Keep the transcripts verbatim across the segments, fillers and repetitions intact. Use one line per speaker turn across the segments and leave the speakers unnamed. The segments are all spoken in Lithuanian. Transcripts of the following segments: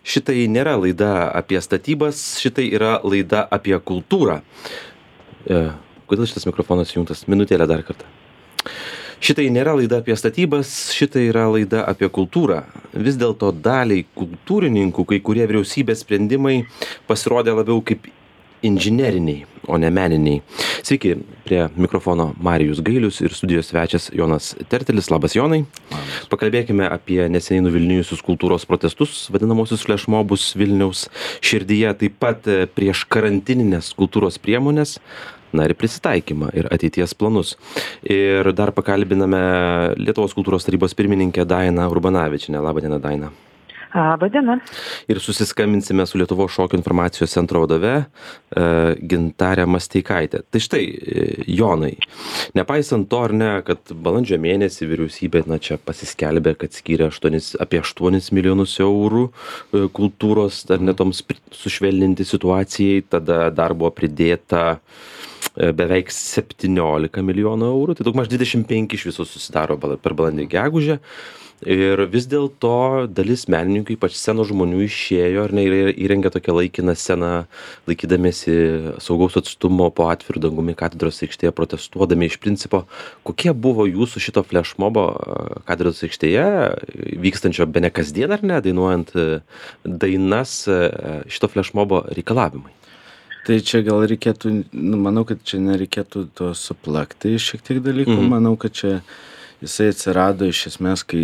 Šitai nėra laida apie statybas, šitai yra laida apie kultūrą. E, kodėl šitas mikrofonas įjungtas? Minutėlę dar kartą. Šitai nėra laida apie statybas, šitai yra laida apie kultūrą. Vis dėlto daliai kultūrininkų kai kurie vyriausybės sprendimai pasirodė labiau kaip inžineriniai, o ne meniniai. Sveiki, prie mikrofono Marijus Gailius ir studijos svečias Jonas Tertelis. Labas, Jonai. Pakalbėkime apie neseniai nuvilnijusius kultūros protestus, vadinamosius flešmobus Vilniaus širdyje, taip pat prieš karantininės kultūros priemonės, na ir prisitaikymą ir ateities planus. Ir dar pakalbiname Lietuvos kultūros tarybos pirmininkę Dainą Urbanavičienę. Labą dieną, Daina.
Labą dieną.
Ir susiskambinsime su Lietuvos šokio informacijos centro vadove e, Gintarė Masteikaitė. Tai štai, e, Jonai, nepaisant to ar ne, kad balandžio mėnesį vyriausybė na, čia pasiskelbė, kad skyrė aštuonis, apie aštuonis milijonus eurų e, kultūros, ar netoms sušvelninti situacijai, tada dar buvo pridėta e, beveik septyniolika milijonų eurų, tai daugmaž dvidešimt penki iš viso susidaro per balandį gegužę. Ir vis dėlto dalis menininkų, ypač scenos žmonių, išėjo ar ne, ir įrengė tokią laikiną sceną, laikydamiesi saugaus atstumo po atviru dangumi katedros aikštėje, protestuodami iš principo. Kokie buvo jūsų šito flešmobo katedros aikštėje, vykstančio bene kasdien ar ne, dainuojant dainas, šito flešmobo reikalavimai?
Tai čia gal reikėtų, nu, manau, kad čia nereikėtų to suplakti šiek tiek dalykų. Mhm. Manau, kad čia jisai atsirado iš esmės, kai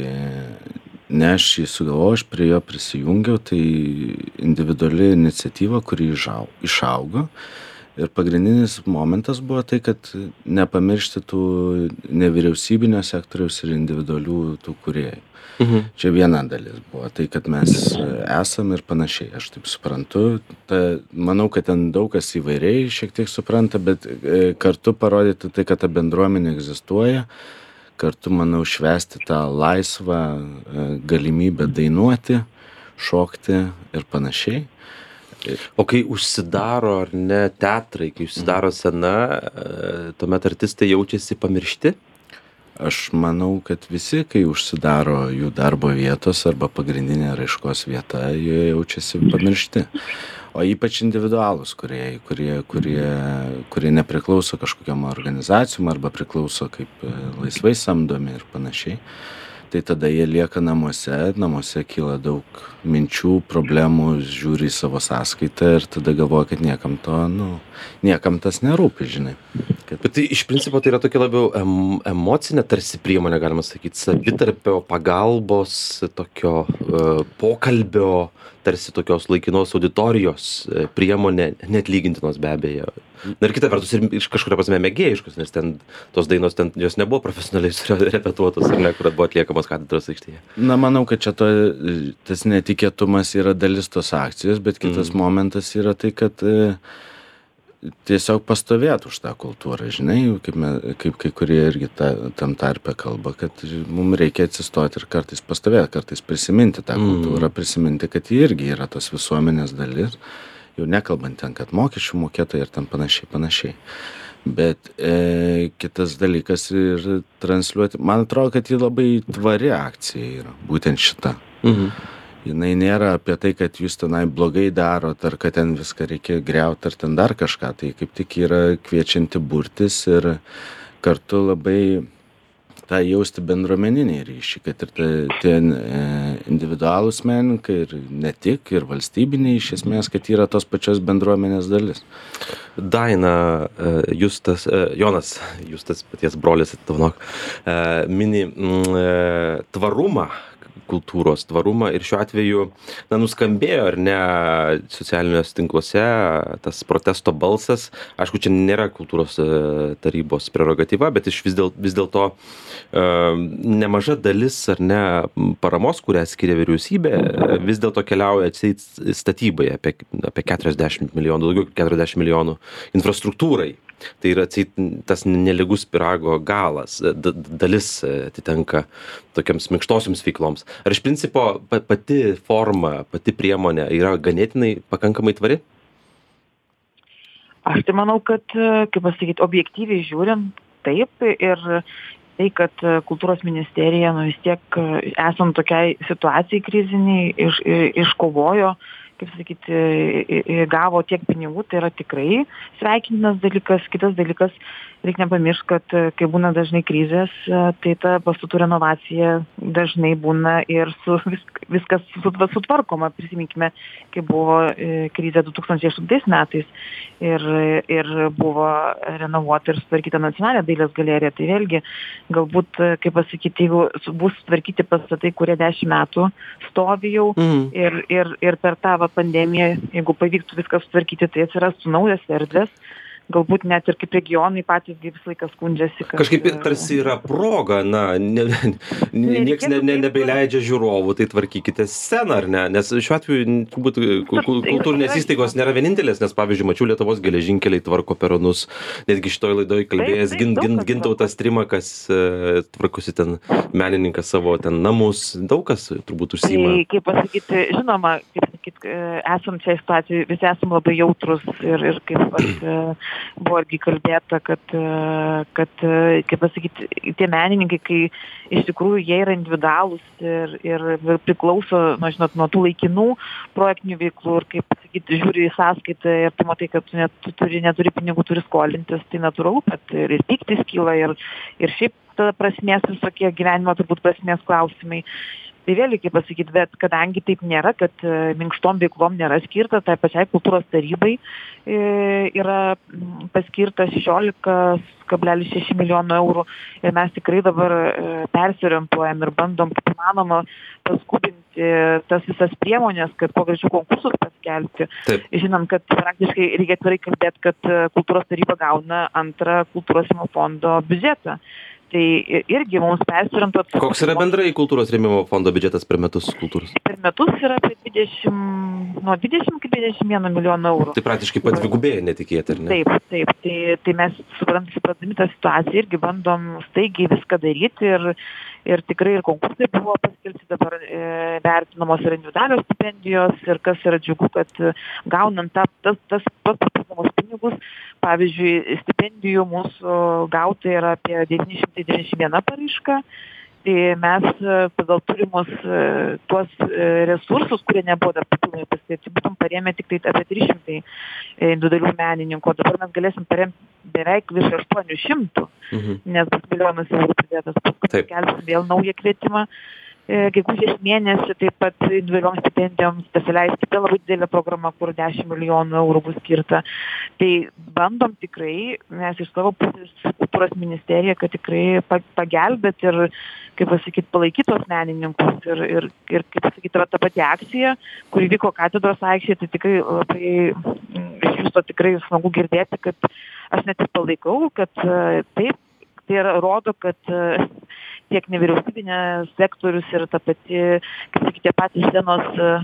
ne aš jį sugalvojau, aš prie jo prisijungiau, tai individuali iniciatyva, kuri išaugo. Ir pagrindinis momentas buvo tai, kad nepamiršti tų nevyriausybinio sektoriaus ir individualių tų kūrėjų. Mhm. Čia viena dalis buvo, tai kad mes esam ir panašiai, aš taip suprantu. Ta, manau, kad ten daug kas įvairiai šiek tiek supranta, bet kartu parodyti tai, kad ta bendruomenė egzistuoja. Kartu, manau, švęsti tą laisvą galimybę dainuoti, šokti ir panašiai.
O kai užsidaro ar ne teatrai, kai užsidaro scena, tuomet artistai jaučiasi pamiršti?
Aš manau, kad visi, kai užsidaro jų darbo vietos arba pagrindinė raiškos vieta, jie jaučiasi pamiršti. O ypač individualūs kūrėjai, kurie, kurie, kurie nepriklauso kažkokiam organizacijom arba priklauso kaip laisvai samdomi ir panašiai. Tai tada jie lieka namuose, namuose kyla daug minčių, problemų, žiūri į savo sąskaitą ir tada galvoja, kad niekam to, nu, niekam tas nerūpi, žinai. Kad...
Bet tai iš principo tai yra tokia labiau em, emocinė tarsi priemonė, galima sakyti, savitarpio pagalbos, tokio uh, pokalbio, tarsi tokios laikinos auditorijos priemonė, net lygintinos be abejo. Na ir kita vertus ir iš kažkuria prasme mėgėjiškos, nes ten tos dainos, ten jos nebuvo profesionaliai repetuotos, ar ne, kur buvo atliekamos katedros aikštėje.
Na, manau, kad čia to, tas netikėtumas yra dalis tos akcijos, bet kitas mm. momentas yra tai, kad e, tiesiog pastovėtų už tą kultūrą, žinai, kaip, me, kaip kai kurie irgi ta, tam tarpe kalba, kad mums reikia atsistoti ir kartais pastovėti, kartais prisiminti tą kultūrą, mm. prisiminti, kad ji irgi yra tos visuomenės dalis. Jau nekalbant ten, kad mokesčių mokėtojai ir ten panašiai, panašiai. Bet e, kitas dalykas ir transliuoti, man atrodo, kad ji labai tvari akcija yra, būtent šita. Mhm. Jinai nėra apie tai, kad jūs tenai blogai darot, ar kad ten viską reikia griauti, ar ten dar kažką. Tai kaip tik yra kviečianti burtis ir kartu labai tą jausti bendruomeninį ryšį, kad ir tie e, individualūs menininkai ir ne tik, ir valstybiniai iš esmės, kad yra tos pačios bendruomenės dalis.
Daina, Justas, Jonas, Justas paties brolis, atvaunok, mini m, tvarumą, kultūros tvarumą ir šiuo atveju, na, nuskambėjo ar ne socialiniuose tinkluose tas protesto balsas. Aišku, čia nėra kultūros tarybos prerogatyva, bet iš vis dėl, vis dėlto nemaža dalis ar ne paramos, kurią skiria vyriausybė, vis dėlto keliauja atseit statybai apie, apie keturiasdešimt milijonų, daugiau keturiasdešimt milijonų infrastruktūrai. Tai yra atseit tas nelygus pyrago galas, d- dalis atitenka tokiams minkštosioms veikloms. Ar iš principo pati forma, pati priemonė yra ganėtinai pakankamai tvari?
Aš tai manau, kad, kaip pasakyti, objektyviai žiūrint, taip, ir tai, kad kultūros ministerija, nu vis tiek esant tokiai situacijai kriziniai, iš, iškovojo, kaip sakyti, gavo tiek pinigų, tai yra tikrai sveikintinas dalykas. Kitas dalykas, reikia nepamiršti, kad kai būna dažnai krizės, tai ta pastatų renovacija dažnai būna ir su, vis, viskas sutvarkoma. Prisiminkime, kai buvo krizė du tūkstančiai aštuntais metais ir, ir buvo renovuota ir sutvarkyta Nacionalinė dailės galerija. Tai vėlgi, galbūt, kaip pasakyti, jeigu bus sutvarkyti pastatai, kurie dešimt metų stovi jau mm. ir, ir, ir per tą pandemiją, jeigu pavyktų viską sutvarkyti, tai atsirastų naujas erdvės. Galbūt net ir kaip regionai patys visą laiką skundžiasi. Kad...
Kažkaip tarsi yra proga, na, ne, ne, nieks ne, ne, nebeileidžia žiūrovų, tai tvarkykite sceną, ar ne? Nes šiuo atveju turbūt kultūrinės įstaigos nėra vienintelės, nes, pavyzdžiui, mačiau Lietuvos geležinkeliai tvarko peronus, netgi šitoj laidoj kalbėjęs gin, gin, Gintautas Trimakas, tvarkosi ten menininkas savo ten namus, daug kas turbūt užsiima.
Tai, kaip pasakyti, žinoma, kaip sakyti, esam čia situacijai, visi esam labai jautrus ir, ir kaip pat, buvo irgi kalbėta, kad, kad, kaip pasakyti, tie menininkai, kai iš tikrųjų jie yra individualūs ir, ir priklauso, nu, žinot, nuo tų laikinų projektinių veiklų ir, kaip pasakyti, žiūri į sąskaitą ir tu matai, kad tu, net, tu turi, neturi pinigų, turi skolintis, tai natūralu, kad ir, ir pyktis kyla ir, ir šiaip tada prasmės visokie gyvenimo turbūt prasmės klausimai. Tai vėlgi, kaip pasakyti, bet kadangi taip nėra, kad minkštom veiklom nėra skirta, tai pačiai kultūros tarybai yra paskirta šešiolika kablelis šeši milijonų eurų ir mes tikrai dabar persiorientuojam ir bandom, kaip įmanoma, paskubinti tas visas priemonės, kad kuo greičiau konkursus paskelbti. Taip. Žinom, kad praktiškai reikia atvirai kalbėti, kad kultūros taryba gauna antrą kultūros rėmimo fondo biudžetą. Tai irgi mums persiorientuot.
Koks yra bendrai kultūros rėmimo fondo biudžetas per metus kultūros?
Per metus yra apie dvidešimt, nuo dvidešimt iki dvidešimt vieno milijono eurų.
Tai praktiškai padvigubėja netikėtai, ar ne?
Taip, taip. Tai, tai mes suprantami tą situaciją irgi bandom staigiai viską daryti ir, ir tikrai ir konkursai buvo paskelbti, dabar e, vertinamos ir individualios stipendijos ir kas yra džiugu, kad gaunant ta, tas, tas papildomus pinigus, pavyzdžiui, stipendijų mūsų gauta yra apie devyni šimtai devyniasdešimt viena paraiška. Tai mes pagal turimus tuos resursus, kurie nebuvo dar papildomai paskirti, būtum parėmę tik tai apie trys šimtai individualių menininkų. Dabar mes galėsim paremti beveik virš aštuonių šimtų, mhm. nes bus milijonas eurų pridėtas. Paskui kelsim vėl naują kvietimą. Gegužės mėnesį taip pat individualioms stipendijoms pasileis kita labai didelė programa, kur dešimt milijonų eurų bus skirta. Tai bandom tikrai, mes iš savo pusės kultūros ministerija, kad tikrai pagelbėt ir, kaip pasakyti, palaikyti tos menininkus. Ir, ir, ir kaip pasakyti, ta pati akcija, kuri vyko katedros aikštėje, tai tikrai labai iš jūsų tikrai smagu girdėti, kad aš net ir palaikau, kad taip, tai yra, rodo, kad tiek nevyriausybinės sektorius ir ta pati, kaip sakyti, tie patys scenos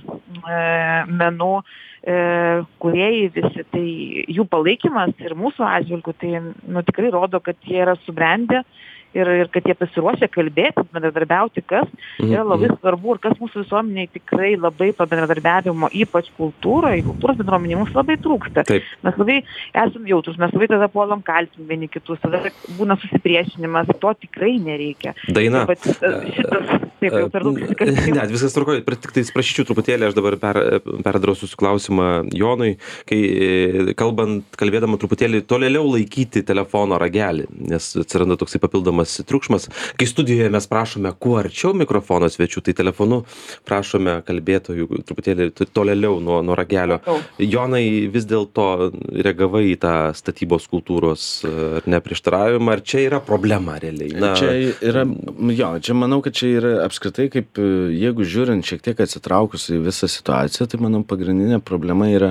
e, menų e, kūrėjai visi, tai jų palaikymas ir mūsų atžvilgių, tai nu, tikrai rodo, kad jie yra subrendę ir, ir kad jie pasiruošę kalbėti, bendradarbiauti, kas yra labai svarbu ir kas mūsų visuomeniai tikrai labai to bendradarbiavimo, ypač kultūroje, kultūros bendruomenė mums labai trūksta. Taip. Mes labai esam jautrus, mes labai tada puolam kaltinti vieni kitus, tada būna susipriešinimas, to tikrai nereikia.
Daina.
Bet šitas, taip, jau per daug susikalbėjau.
Ne, viskas tvarkoja, tik tai prašyčiau truputėlį, aš dabar per, perdrausiu klausimą Jonui, kai kalbant, kalbėdama truputėlį tolėliau laikyti telefono ragelį, nes atsiranda toksai papildomas triukšmas. Kai studijoje mes prašome kuo arčiau mikrofono svečių, tai telefonu prašome kalbėtojų truputėlį tolėliau nuo, nuo ragelio. Jonai, vis dėlto reagavai į tą statybos kultūros neprieštaravimą, ar čia yra problema realiai? Na,
čia yra, jo, čia manau, kad čia yra apskritai, kaip jeigu žiūrint šiek tiek atsitraukus į visą situaciją, tai manau pagrindinė problema yra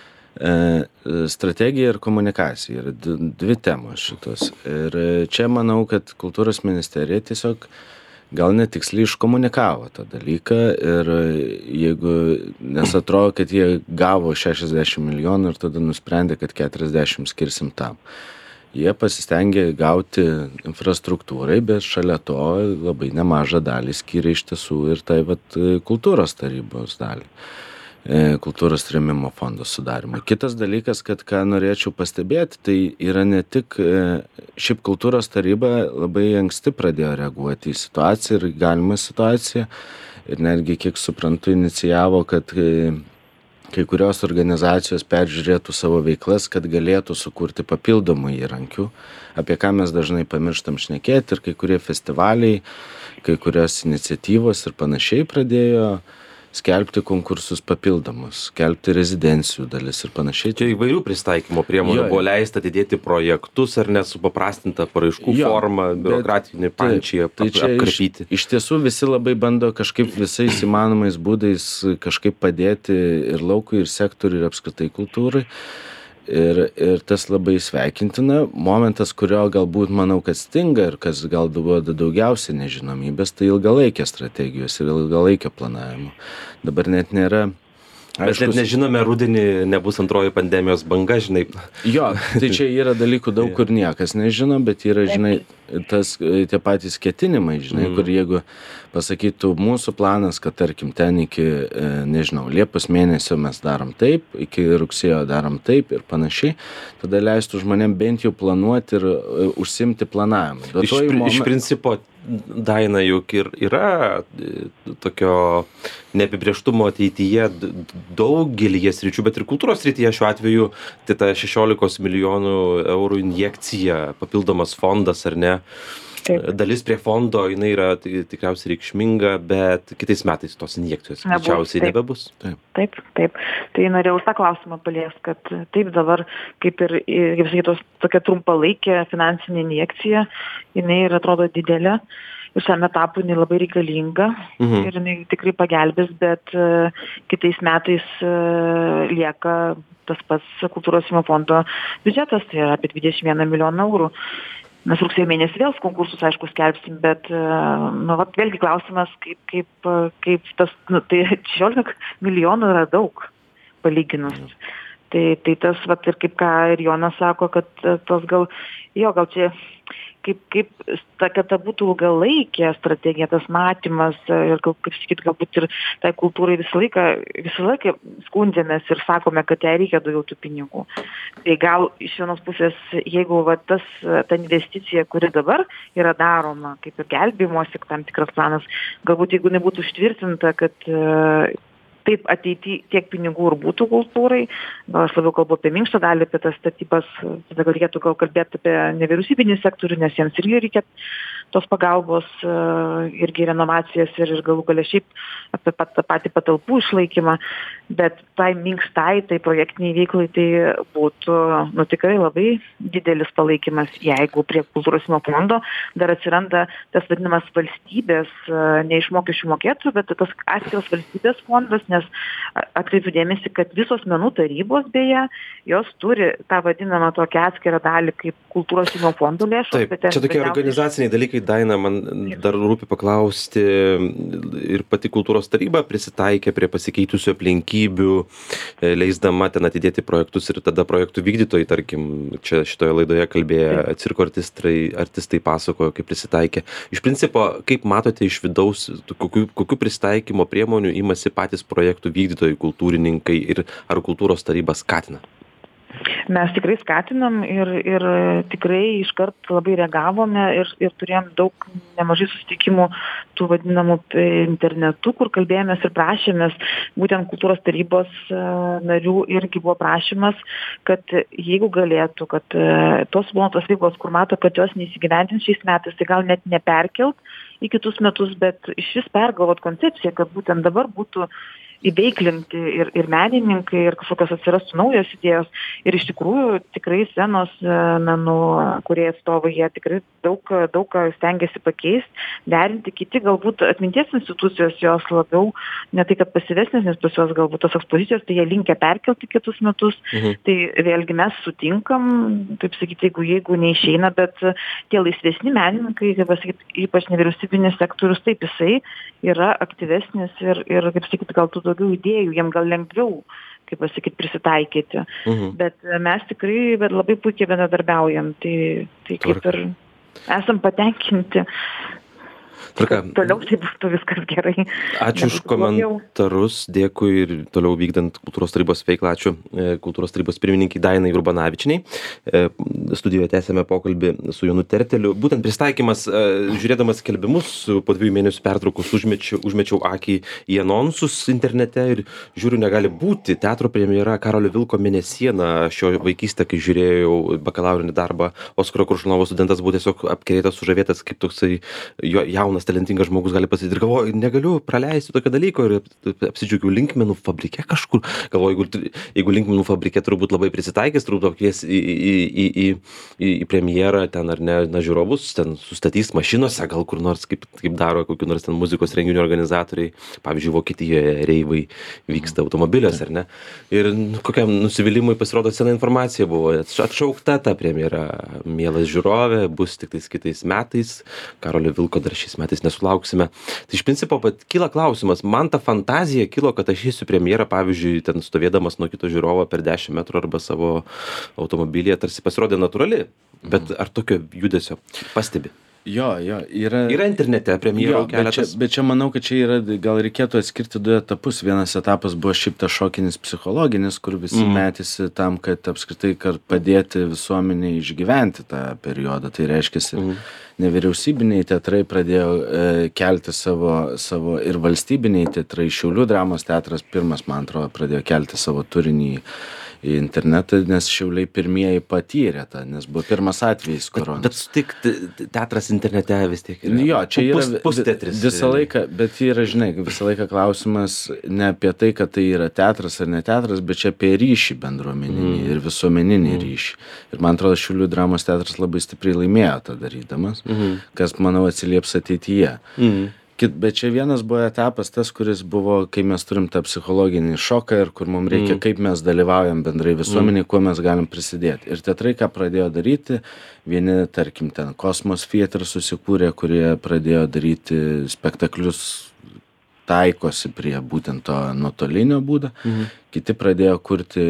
strategija ir komunikacija yra dvi temos šitos. Ir čia manau, kad kultūros ministerija tiesiog gal netiksliai iškomunikavo tą dalyką ir jeigu, nes atrodo, kad jie gavo šešiasdešimt milijonų ir tada nusprendė, kad keturiasdešimt skirsim tam. Jie pasistengė gauti infrastruktūrai, bet šalia to labai nemažą dalį skiria iš tiesų ir tai vat kultūros tarybos dalį. kultūros rėmimo fondo sudarymui. Kitas dalykas, kad ką norėčiau pastebėti, tai yra ne tik, šiaip kultūros taryba labai anksti pradėjo reaguoti į situaciją ir galimą situaciją ir netgi, kiek suprantu, inicijavo, kad kai kurios organizacijos peržiūrėtų savo veiklas, kad galėtų sukurti papildomų įrankių, apie ką mes dažnai pamirštam šnekėti ir kai kurie festivaliai, kai kurios iniciatyvos ir panašiai pradėjo skelbti konkursus papildomus, skelbti rezidencijų dalis ir panašiai.
Čia įvairių pristaikymo priemonių buvo leista atidėti projektus ar nesupaprastinta paraiškų jo, forma, biurokratinį pančiai ap,
tai čia
apkarpyti.
Iš, iš tiesų visi labai bando kažkaip visais įmanomais būdais kažkaip padėti ir laukui, ir sektoriui, ir apskritai kultūrai. Ir, ir tas labai sveikintina. Momentas, kurio galbūt manau, kad stinga ir kas gal duoda daugiausiai nežinomybės, tai ilgalaikės strategijos ir ilgalaikio planavimo. Dabar net nėra.
Mes net nežinome, rudenį nebus antroji pandemijos banga, žinai.
Jo, tai čia yra dalykų daug, kur niekas nežino, bet yra, žinai, tas, tie patys ketinimai, žinai, mm. kur jeigu pasakytų mūsų planas, kad tarkim ten iki, nežinau, Liepos mėnesio mes darom taip, iki rugsėjo darom taip ir panašiai, tada leistų žmonėm bent jau planuoti ir užsimti planavimą.
Iš, moment... iš principo, Daina, juk ir yra tokio neapibrėžtumo ateityje daugelyje sričių, bet ir kultūros srityje šiuo atveju, tai ta šešiolikos milijonų eurų injekcija, papildomas fondas ar ne, taip. Dalis prie fondo, jinai yra tikriausiai reikšminga, bet kitais metais tos injekcijos greičiausiai nebebus.
Taip. taip, taip. Tai norėjau tą klausimą palies, kad taip dabar, kaip ir, kaip sakytos, tokia trumpalaikė finansinė injekcija, jinai ir atrodo didelė. Visam etapui jinai labai reikalinga mhm. ir jinai tikrai pagelbės, bet uh, kitais metais uh, lieka tas pats kultūros rėmimo fondo biudžetas, tai yra apie dvidešimt vieną milijoną eurų. Mes rugsėjo mėnesį vėl konkursus, aišku, skelbsim, bet, nu, vat, vėlgi klausimas, kaip, kaip, kaip tas, nu, tai šešiolika milijonų yra daug palyginus. Tai, tai tas, vat, ir kaip ką ir Jonas sako, kad tos gal, jo, gal čia, kaip, kaip, ta, kad ta būtų ilgalaikė strategija, tas matymas ir, gal, kaip sakyt, galbūt ir tai kultūrai visą laiką, visą laiką skundžiamės ir sakome, kad jai reikia daugiau tų pinigų. Tai gal iš vienos pusės, jeigu va, tas, ta investicija, kuri dabar yra daroma, kaip ir gelbėjimosi tam tikras planas, galbūt jeigu nebūtų užtvirtinta, kad taip ateity tiek pinigų ir būtų kultūrai, gal aš labiau kalbu apie minkštą dalį, apie tas statybas, tada gal reikėtų gal kalbėti apie nevyriausybinį sektorių, nes jiems irgi reikia tos pagalbos, irgi renovacijas ir, ir galų galia šiaip apie pat, tą patį patalpų išlaikymą, bet tai minkštai, tai projektiniai veiklai tai būtų nu, tikrai labai didelis palaikymas, jeigu prie kultūros rėmimo fondo dar atsiranda tas vadinamas valstybės, ne iš mokesčių mokėtojų, bet tas atskiras valstybės fondas, nes atkreipiu dėmesį, kad visos menų tarybos beje, jos turi tą vadinamą tokią atskirą dalį kaip kultūros rėmimo fondo lėšos.
Taip, čia tokie organizaciniai dalykai, Daina, man dar rūpi paklausti, ir pati kultūros taryba prisitaikė prie pasikeitusių aplinkybių, leisdama ten atidėti projektus ir tada projektų vykdytojai, tarkim, čia šitoje laidoje kalbėjo cirko artistai, artistai pasakojo, kaip prisitaikė. Iš principo, kaip matote iš vidaus, kokių, kokių pristaikymo priemonių imasi patys projektų vykdytojai, kultūrininkai ir ar kultūros taryba skatina?
Mes tikrai skatinam ir, ir tikrai iškart labai reagavome ir, ir turėjom daug nemažai susitikimų tų vadinamų internetu, kur kalbėjomės ir prašėmės, būtent kultūros tarybos narių irgi buvo prašymas, kad jeigu galėtų, kad tos suplanuotos veiklos, kur mato, kad jos neįsigyvendins šiais metais, tai gal net neperkelt į kitus metus, bet iš vis pergalvot koncepciją, kad būtent dabar būtų įveiklinti ir, ir menininkai, ir kažkokios atsirastų naujos idėjos. Ir iš tikrųjų tikrai scenos menų kurie atstovai, jie tikrai daug, daug stengiasi pakeisti, derinti. Kiti galbūt atminties institucijos jos labiau, ne tai kad pasivesnės, nes pas juos galbūt tos ekspozicijos, tai jie linkę perkelti kitus metus. Mhm. Tai vėlgi mes sutinkam, taip sakyti, jeigu, jeigu neišeina, bet tie laisvesni menininkai, kaip pasakyti, ypač nevyriausybinis sektorius, taip jisai yra aktyvesnis ir, ir kaip sakyti, gal tų daugiau idėjų, jiem gal lengviau, kaip pasakyti, prisitaikyti. Mhm. Bet mes tikrai bet labai puikiai bendradarbiaujam, tai, tai kaip ir esam patenkinti.
Tvarka.
Toliau tai būtų viskas gerai.
Ačiū už komentarus, dėkui ir toliau vykdant kultūros tarybos veiklą. Ačiū kultūros tarybos pirmininkai Dainai Urbanavičiniai. Studijoje tęsėme pokalbį su Jonu Terteliu. Būtent pristaikymas, žiūrėdamas skelbimus, po dviejų mėnesių pertraukos užmečiau, užmečiau akį į anonsus internete ir žiūriu, negali būti. Teatro premjera Karolio Vilko Mėnesiena. Šio vaikystę, kai žiūrėjau bakalaurinį darbą, Oskaro Koršunovo studentas buvo tiesiog apkerėtas, sužavėtas, kaip toksai jo jaunas, talentingas žmogus gali pasakyti. Ir galvoju, negaliu praleisti tokio dalyko ir apsidžiaugiau Linkmenų fabrike kažkur. Galvoju, jeigu, jeigu Linkmenų fabrike turbūt labai prisitaikys, turbūt pakvies į, į, į, į, į, į premjerą ten ar ne, na, žiūrovus, ten sustatys mašinose, gal kur nors, kaip, kaip daro kokių nors ten muzikos renginių organizatoriai. Pavyzdžiui, Vokietijoje reivai vyksta automobiliuose, ar ne? Ir kokiam nusivylimui pasirodo sena informacija buvo. Atšaukta ta premjera. Mielas žiūrovė, bus tik tais kitais metais. Karolio Vilko dar šiais metais nesulauksime. Tai iš principo, bet kyla klausimas, man ta fantazija kilo, kad aš eisiu premjerą, pavyzdžiui, ten stovėdamas nuo kito žiūrovo per dešimt metrų arba savo automobilyje, tarsi pasirodė natūrali. Bet ar tokio judesio pastebi?
Jo, jo, yra...
Yra internete premjerų keletas.
Bet čia, bet čia manau, kad čia yra, gal reikėtų atskirti du etapus. Vienas etapas buvo šiaip tas šokinis psichologinis, kur visi mm. metėsi tam, kad apskritai kad padėti visuomeniai išgyventi tą periodą. Tai reiškia, mm. nevyriausybiniai teatrai pradėjo e, kelti savo, savo ir valstybiniai teatrai. Šiaulių dramos teatras pirmas, man atrodo, pradėjo kelti savo turinį į internetą, nes Šiauliai pirmieji patyrė tą, nes buvo pirmas atvejis koronos.
Bet, bet sutik, teatras internete vis tiek yra.
Jo, čia yra
pus, pustetris.
Visą laiką, bet yra, žinai, visą laiką klausimas ne apie tai, kad tai yra teatras ar ne teatras, bet čia apie ryšį bendruomeninį mm. ir visuomeninį mm. ryšį. Ir man atrodo, Šiaulių dramos teatras labai stipriai laimėjo tą darydamas, mm. kas, manau, atsilieps ateityje. Mm. Bet čia vienas buvo etapas tas, kuris buvo, kai mes turim tą psichologinį šoką ir kur mums reikia, mm. kaip mes dalyvaujam bendrai visuomeniai, mm. kuo mes galim prisidėti. Ir teatrai, ką pradėjo daryti, vieni, tarkim, ten Kosmos Theatre susikūrė, kurie pradėjo daryti spektaklius, taikosi prie būtent to nuotolinio būdo. Mm. Kiti pradėjo kurti,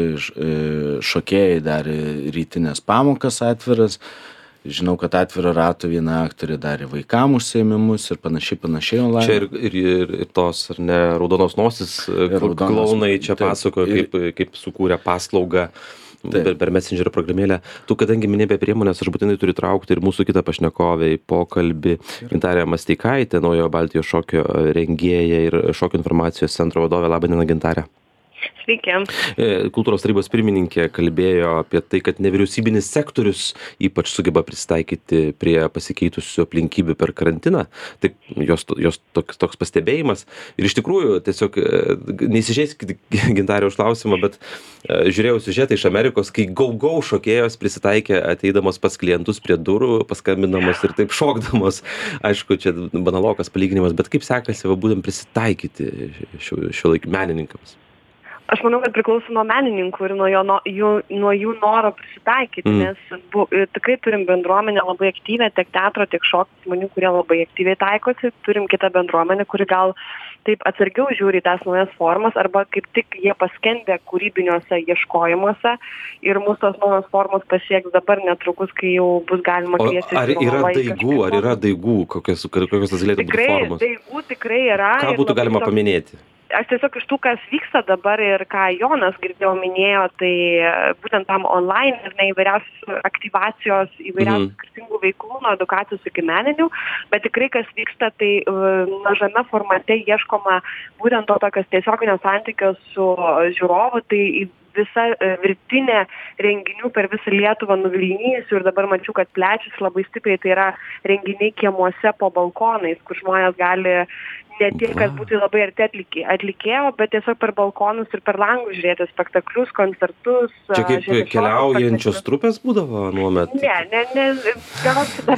šokėjai darė rytinės pamokas atviras. Žinau, kad atviro rato viena aktorė darė vaikam užsiėmimus ir panašiai, panašiai online.
Čia ir, ir, ir, ir tos, ar ne, raudonos nosis, klounai čia pasakojo, kaip, kaip sukūrė paslaugą per, per Messenger programėlę. Tu, kadangi minėjai apie priemonės, aš būtinai turiu traukti ir mūsų kitą pašnekovę į pokalbį. Gintarė Masteikaitė, Naujojo Baltijos šokio rengėja ir šokio informacijos centro vadovė. Labą dieną, Gintarė.
Sveiki.
Kultūros tarybos pirmininkė kalbėjo apie tai, kad nevyriausybinis sektorius ypač sugeba prisitaikyti prie pasikeitusių aplinkybių per karantiną. Taip, jos, jos toks, toks pastebėjimas. Ir iš tikrųjų, tiesiog, neįsižeiskit Gintarė už klausimą, bet žiūrėjau siužetą iš Amerikos, kai go-go šokėjos prisitaikė ateidamos pas klientus prie durų, paskambinamos ir taip šokdamos. Aišku, čia banalokas palyginimas, bet kaip sekasi va, būtent prisitaikyti šio, šio laikų menininkams?
Aš manau, kad priklauso nuo menininkų ir nuo, jo, nuo, jų, nuo jų noro prisitaikyti, mm. nes bu, tikrai turim bendruomenę labai aktyvę, tiek teatro, tiek šokio žmonių, kurie labai aktyviai taikosi, turim kitą bendruomenę, kuri gal taip atsargiau žiūri į tas naujas formas, arba kaip tik jie paskendė kūrybiniuose ieškojimuose ir mūsų tos naujos formos pasieks dabar netrukus, kai jau bus galima kviesti.
Ar yra daigų, ar yra daigų, kokios, kokios tas galėtų būti formos?
Tikrai, daigų tikrai yra.
Ką būtų galima paminėti?
Aš tiesiog iš tų, kas vyksta dabar ir ką Jonas girdėjau minėjo, tai būtent tam online ir ne įvairiausios aktyvacijos, įvairiausių mm. skirtingų veiklų, nuo edukacijos iki meninių, bet tikrai kas vyksta, tai mažame formate ieškoma būtent to tokios tiesioginio santykio su žiūrovu, tai visa virtinė renginių per visą Lietuvą nuvilnyjusių ir dabar mačiau, kad plečiasi labai stipriai, tai yra renginiai kiemuose po balkonais, kur žmonės gali ne tiek, kad būtų labai arti atlikė, atlikėjo, bet tiesiog per balkonus ir per langus žiūrėti spektaklius, koncertus.
Čia kaip žiūrėti, keliaujančios trupės būdavo nuomet?
Ne, ne, ne, gal dar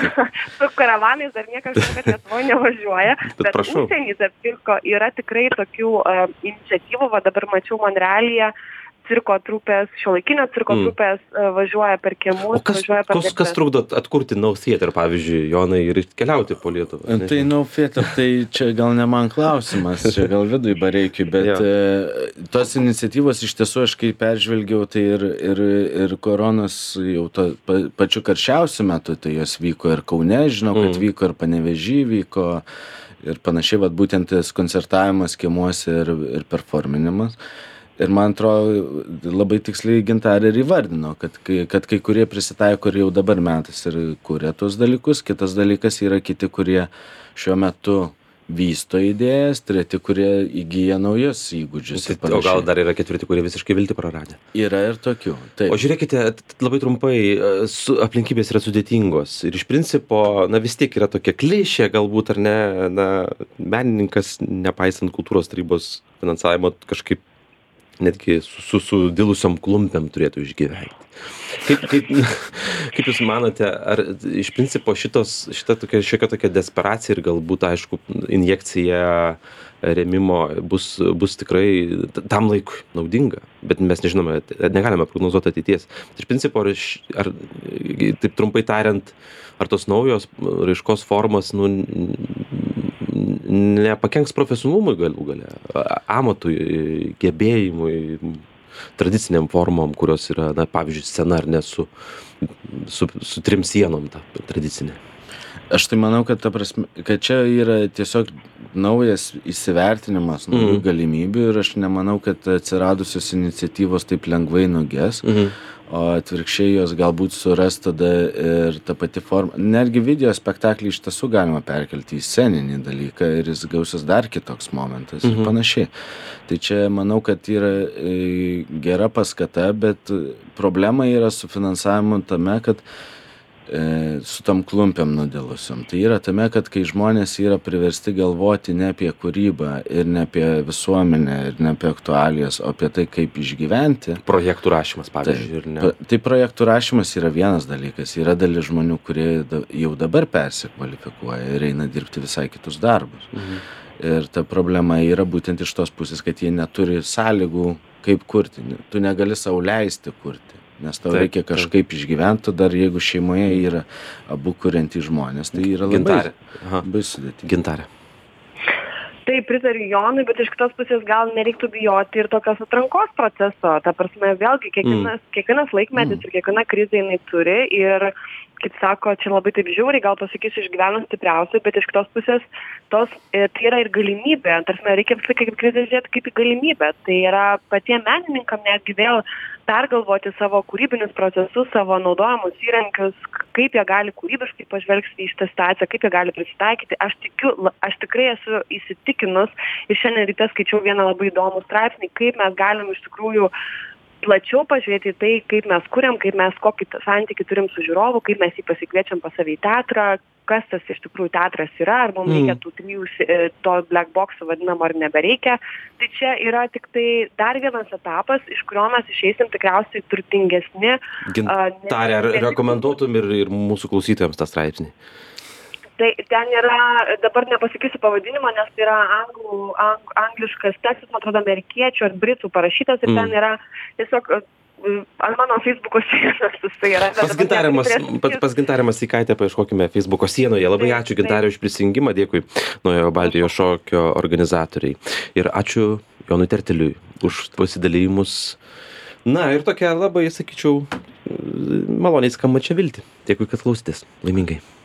su karavanais dar niekas kad Lietuvoje nevažiuoja, bet, bet užsienys apskirko yra tikrai tokių uh, iniciatyvų, va dabar mačiau Monrealyje cirko trupės, šiuolaikinio cirko
Mm.
trupės e, važiuoja per kiemus,
O kas,
važiuoja per
kas, kas trukdo atkurti Now Theatre, pavyzdžiui, Jonai, ir keliauti po Lietuvą?
Tai Now Theatre, tai čia gal ne man klausimas, čia gal Vidui Bareikiui, bet
Jo.
e, tos iniciatyvos iš tiesų aš kai peržvelgiau, tai ir, ir, ir koronos jau to pa, pačiu karščiausiu metu, tai jos vyko ir Kaune, žinau, kad
Mm.
vyko ir Panevėžy, vyko ir panašiai, vat būtent tas koncertavimas kiemuose ir, ir performinimas. Ir man atrodo, labai tiksliai Gintarė ir įvardino, kad kai, kad kai kurie prisitaiko ir jau dabar metais ir kuria tuos dalykus, kitas dalykas yra kiti, kurie šiuo metu vysto idėjas, treti, kurie įgyja naujus įgūdžius. ir
O gal
panašiai.
dar yra ketvirti, kurie visiškai viltį praradę?
Yra ir tokių. Taip.
O žiūrėkite, t- labai trumpai, e, su, aplinkybės yra sudėtingos ir iš principo, na vis tiek yra tokia klišė galbūt, ar ne, na, menininkas, nepaisant kultūros tarybos finansavimo, kažkaip netgi su, su, su dilusiom klumpėm turėtų išgyventi. Kaip, kaip, kaip Jūs manote, ar iš principo šitos, šita tokia, šiokia tokia desperacija ir galbūt, aišku, injekcija remimo bus, bus tikrai t- tam laikui naudinga, bet mes nežinome, negalime prognozuoti ateities. Tai iš principo, ar, iš- ar taip trumpai tariant, ar tos naujos raiškos formos nu, nepakenks profesionalumui galų gale, a- amatui, gebėjimui, tradiciniam formom, kurios yra, na, pavyzdžiui, scena ar ne su, su, su trim sienom ta tradicinė.
Aš tai manau, kad, ta prasme, kad čia yra tiesiog naujas įsivertinimas naujų
Mhm.
galimybių ir aš nemanau, kad atsiradusios iniciatyvos taip lengvai nuges,
Mhm.
o atvirkščiai jos galbūt suras tada ir ta pati forma. Netgi video spektaklį iš tiesų galima perkelti į sceninį dalyką ir jis gausis dar kitoks momentas
Mhm.
ir panašiai. Tai čia manau, kad yra e, gera paskata, bet problema yra su finansavimu tame, kad e, su tom klumpėm nudėlusiom. Tai yra tame, kad kai žmonės yra priversti galvoti ne apie kūrybą ir ne apie visuomenę ir ne apie aktualijas, o apie tai, kaip išgyventi.
Projektų rašymas, pavyzdžiui, ir ne.
Pa- Tai projektų rašymas yra vienas dalykas. Yra dalis žmonių, kurie da- jau dabar persikvalifikuoja ir eina dirbti visai kitus darbus.
Mhm.
Ir ta problema yra būtent iš tos pusės, kad jie neturi sąlygų, kaip kurti. Tu negali sau leisti kurti, nes tau
Taip,
reikia kažkaip išgyventi, dar jeigu šeimoje yra abu kuriantys žmonės, tai yra labai,
Gintarė. Aha.
labai sudėtinga.
Gintarė.
Tai pritariu Jonui, bet iš kitos pusės gal nereiktų bijoti ir tokios atrankos proceso. Ta prasme, vėlgi, kiekvienas, mm. kiekvienas laikmetis mm. ir kiekviena krizė jinai turi ir, kaip sako, čia labai taip žiauriai, gal pasakysiu, išgyvenus stipriausiai, bet iš kitos pusės tos, e, tai yra ir galimybė. Tarsi reikia visą laiką kaip krizę žiūrėti kaip į galimybę. Tai yra patiem menininkam netgi vėl pergalvoti savo kūrybinius procesus, savo naudojamus įrankius, kaip jie gali kūrybiškai pažvelgti į šitą situaciją, kaip jie gali prisitaikyti. Aš tikiu, la- aš tikrai esu įsitikinus ir šiandien ryte skaičiau vieną labai įdomų straipsnį, kaip mes galim iš tikrųjų plačiau pažiūrėti į tai, kaip mes kuriam, kaip mes kokį t- santykį turim su žiūrovu, kaip mes jį pasikviečiam pas save į teatrą, kas tas iš tikrųjų teatras yra, ar mums
Mm.
reikia tų trijų, si- e, to black boxo vadinamo, ar nebereikia. Tai čia yra tik tai dar vienas etapas, iš kurio mes išeisim tikriausiai turtingesni. a, ne-
Gintarė, ar
ne tik-
rekomenduotum ir, ir mūsų klausytojams tą straipsnį?
Tai ten yra, dabar nepasakysiu pavadinimo, nes tai yra anglų, ang, angliškas tekstas, man atrodo, amerikiečių ar britų parašytas ir
Mm.
ten yra tiesiog e, ant mano Facebook'o sienos jisai yra.
Pas Gintarę Mas- pas, pas Gintarę Masteikaitę paieškokime Facebook'o sienoje. Labai
Taip,
ačiū Gintarė už prisijungimą, dėkui Naujojo Baltijos šokio organizatoriai. Ir ačiū Jonui Terteliui už pasidalijimus. Na ir tokia labai, sakyčiau, maloniai skambančią viltį. Dėkui, kad klausėtės. Laimingai.